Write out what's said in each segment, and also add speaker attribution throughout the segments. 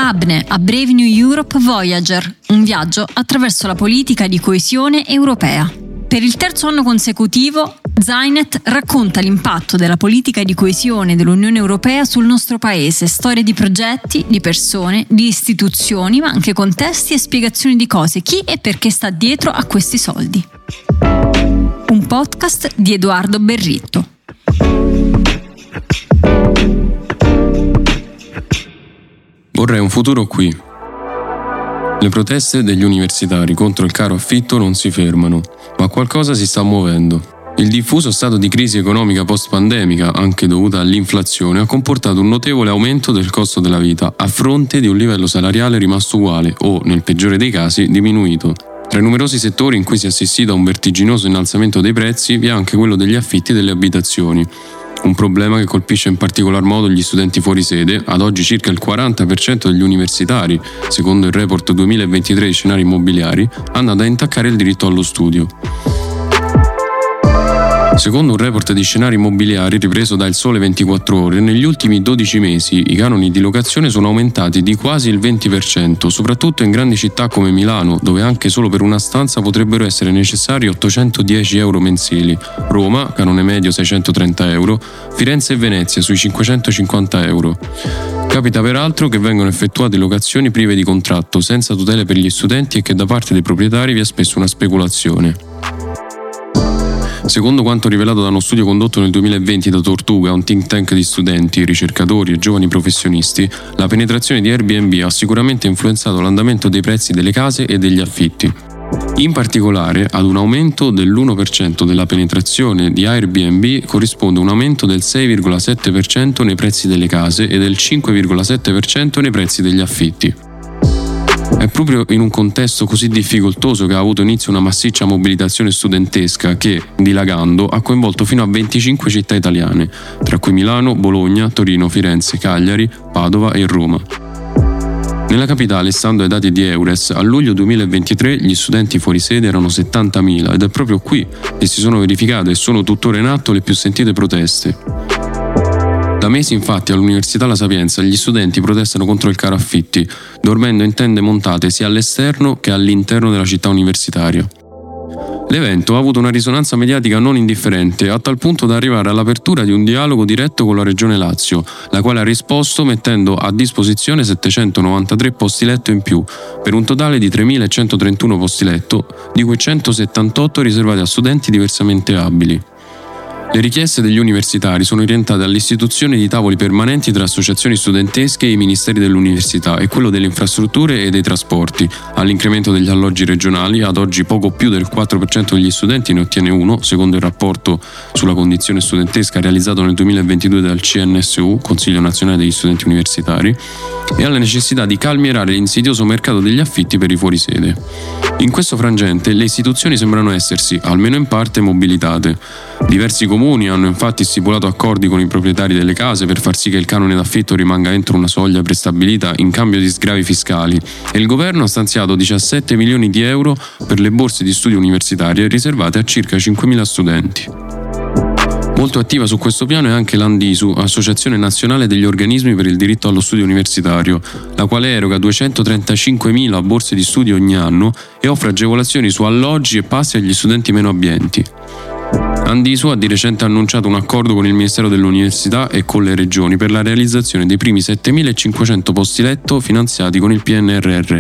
Speaker 1: ABNE, a Brave New Europe Voyager, un viaggio attraverso la politica di coesione europea. Per il terzo anno consecutivo, Zynet racconta l'impatto della politica di coesione dell'Unione Europea sul nostro paese, storie di progetti, di persone, di istituzioni, ma anche contesti e spiegazioni di cose, chi e perché sta dietro a questi soldi. Un podcast di Edoardo Berritto.
Speaker 2: Vorrei un futuro qui. Le proteste degli universitari contro il caro affitto non si fermano, ma qualcosa si sta muovendo. Il diffuso stato di crisi economica post-pandemica, anche dovuta all'inflazione, ha comportato un notevole aumento del costo della vita, a fronte di un livello salariale rimasto uguale o, nel peggiore dei casi, diminuito. Tra i numerosi settori in cui si è assistito a un vertiginoso innalzamento dei prezzi vi è anche quello degli affitti delle abitazioni. Un problema che colpisce in particolar modo gli studenti fuori sede. Ad oggi circa il 40% degli universitari, secondo il report 2023 di Scenari Immobiliari, hanno da intaccare il diritto allo studio. Secondo un report di Scenari Immobiliari ripreso da Il Sole 24 Ore, negli ultimi 12 mesi i canoni di locazione sono aumentati di quasi il 20%, soprattutto in grandi città come Milano, dove anche solo per una stanza potrebbero essere necessari 810 euro mensili, Roma, canone medio 630 euro, Firenze e Venezia sui 550 euro. Capita peraltro che vengano effettuate locazioni prive di contratto, senza tutele per gli studenti e che da parte dei proprietari vi è spesso una speculazione. Secondo quanto rivelato da uno studio condotto nel 2020 da Tortuga, un think tank di studenti, ricercatori e giovani professionisti, la penetrazione di Airbnb ha sicuramente influenzato l'andamento dei prezzi delle case e degli affitti. In particolare, ad un aumento dell'1% della penetrazione di Airbnb corrisponde un aumento del 6,7% nei prezzi delle case e del 5,7% nei prezzi degli affitti. È proprio in un contesto così difficoltoso che ha avuto inizio una massiccia mobilitazione studentesca che, dilagando, ha coinvolto fino a 25 città italiane, tra cui Milano, Bologna, Torino, Firenze, Cagliari, Padova e Roma. Nella capitale, stando ai dati di Eures, a luglio 2023 gli studenti fuori sede erano 70.000 ed è proprio qui che si sono verificate e sono tuttora in atto le più sentite proteste. Da mesi infatti all'Università La Sapienza gli studenti protestano contro il caro affitti, dormendo in tende montate sia all'esterno che all'interno della città universitaria. L'evento ha avuto una risonanza mediatica non indifferente, a tal punto da arrivare all'apertura di un dialogo diretto con la Regione Lazio, la quale ha risposto mettendo a disposizione 793 posti letto in più, per un totale di 3.131 posti letto, di cui 178 riservati a studenti diversamente abili. Le richieste degli universitari sono orientate all'istituzione di tavoli permanenti tra associazioni studentesche e i ministeri dell'università e quello delle infrastrutture e dei trasporti, all'incremento degli alloggi regionali. Ad oggi poco più del 4% degli studenti ne ottiene uno, secondo il rapporto sulla condizione studentesca realizzato nel 2022 dal CNSU, Consiglio Nazionale degli Studenti Universitari, e alla necessità di calmierare l'insidioso mercato degli affitti per i fuorisede. In questo frangente le istituzioni sembrano essersi, almeno in parte, mobilitate. Diversi comuni hanno infatti stipulato accordi con i proprietari delle case per far sì che il canone d'affitto rimanga entro una soglia prestabilita in cambio di sgravi fiscali e il governo ha stanziato 17 milioni di euro per le borse di studio universitarie riservate a circa 5.000 studenti. Molto attiva su questo piano è anche l'Andisu, Associazione Nazionale degli Organismi per il Diritto allo Studio Universitario, la quale eroga 235.000 borse di studio ogni anno e offre agevolazioni su alloggi e passi agli studenti meno abbienti. Andisu ha di recente annunciato un accordo con il Ministero dell'Università e con le regioni per la realizzazione dei primi 7.500 posti letto finanziati con il PNRR.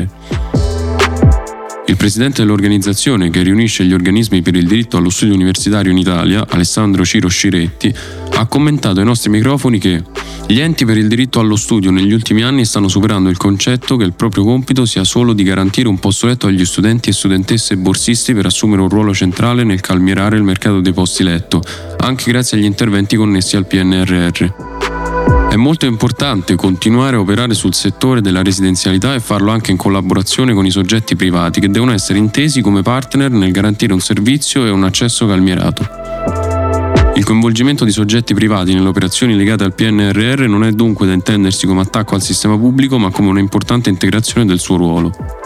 Speaker 2: Il presidente dell'organizzazione, che riunisce gli organismi per il diritto allo studio universitario in Italia, Alessandro Ciro Sciretti, ha commentato ai nostri microfoni che gli enti per il diritto allo studio negli ultimi anni stanno superando il concetto che il proprio compito sia solo di garantire un posto letto agli studenti e studentesse e borsisti per assumere un ruolo centrale nel calmierare il mercato dei posti letto, anche grazie agli interventi connessi al PNRR. È molto importante continuare a operare sul settore della residenzialità e farlo anche in collaborazione con i soggetti privati che devono essere intesi come partner nel garantire un servizio e un accesso calmierato. Il coinvolgimento di soggetti privati nelle operazioni legate al PNRR non è dunque da intendersi come attacco al sistema pubblico, ma come un'importante integrazione del suo ruolo.